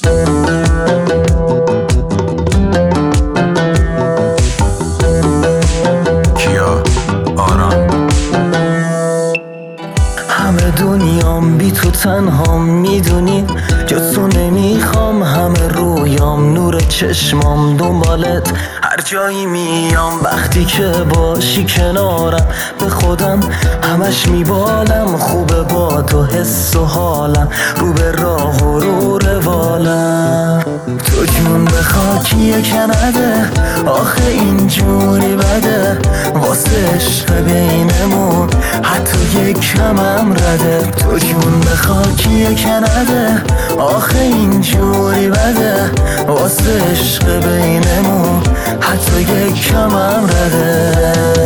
همه دنیام بی تو تنهام، میدونی جز تو نمیخوام. همه رویام نور چشمام دنبالت هر جایی میام. وقتی که باشی کنارم به خودم همش میبالم. خوبه با تو حس و حالم رو به راه و رو روالم. تو جون به خاکی کنده آخه اینجوری بده واسه عشق بینمون حتی یک کمم رده. تو جون به خاکی کنده آخه اینجوری بده واسه عشق بینمون حتی یک کمم رده.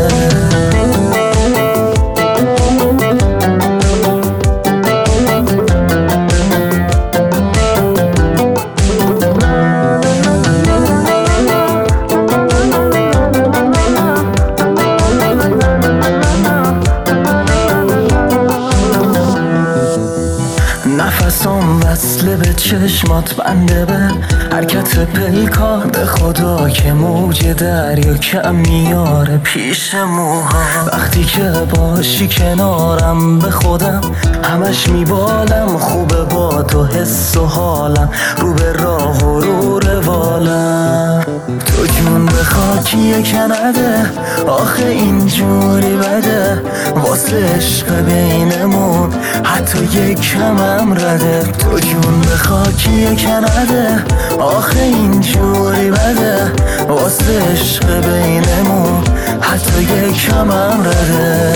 نفسم وصله به چشمات بنده به حرکت پیکار. به خدا که موج دریا کم میاره پیش موها. وقتی که باشی کنارم به خودم همش میبالم. خوبه با تو حس و حالم رو به راه و رو روالم. تو جون به خاکی کنده آخه اینجوری بده واسه عشق بینمون حتی یک کمم رده. تو جون به خاکی کنده آخه اینجوری بده واسه عشق بینمون حتی یک کمم رده.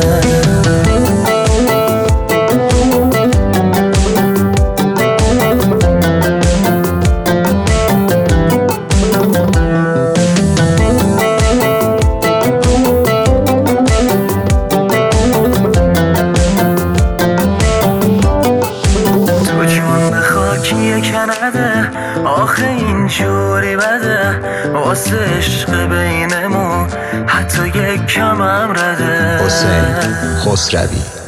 کنده آخه اینجوری بده واسه عشق بینمون حتی یک کمم رده. حسین خسروی